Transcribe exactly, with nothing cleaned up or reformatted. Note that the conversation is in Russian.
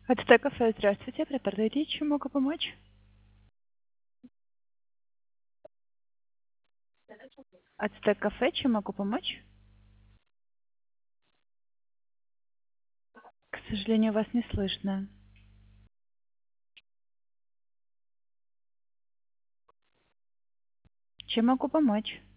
Ацтек кафе, здравствуйте. Преподаватель, чем могу помочь? Ацтек кафе, чем могу помочь? К сожалению, вас не слышно. Чем могу помочь?